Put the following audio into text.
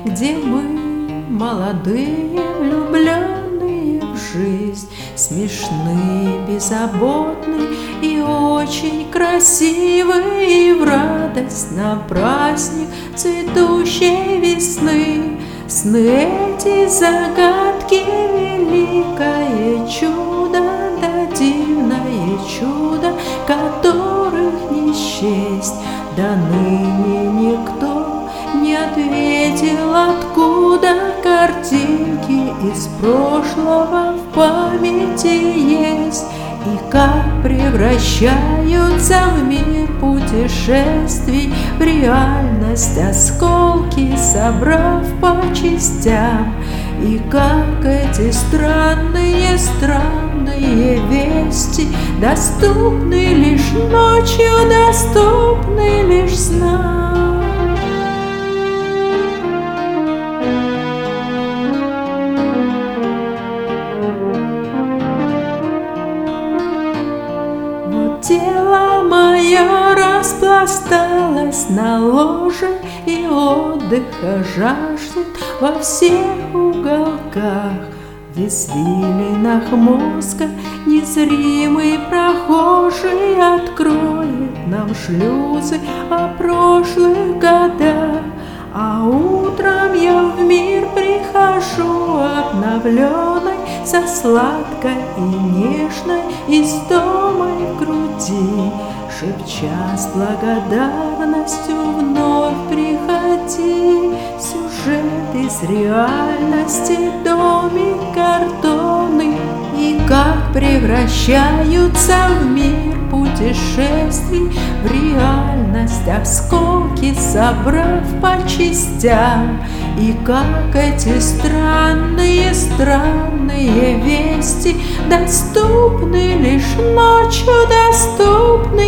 где мы, молодые, влюбленные в жизнь, смешные, беззаботные и очень красивые, и в радость на праздник цветущей весны. Сны эти загадки, великое чудо, да дивное чудо, которых не счесть. До ныне никто не ответил, откуда картинки из прошлого в памяти есть, и как превращаются в мир путешествий в реальность осколки, собрав по частям. И как эти странные вести доступны лишь ночью, доступны лишь снам. Вот тело мое распласталось на ложе, и отдыха жаждет во всех уголках. В извилинах мозга незримый прохожий откроет нам шлюзы о прошлых годах. А утром я в мир прихожу обновленной, со сладкой и нежной истомой в груди, шепча с благодарностью: вновь приходи. Сюжет из реальности, домик картонный, и как превращаются в мир путешествий в реальность осколки, собрав по частям. И как эти странные вести доступны лишь ночью, доступны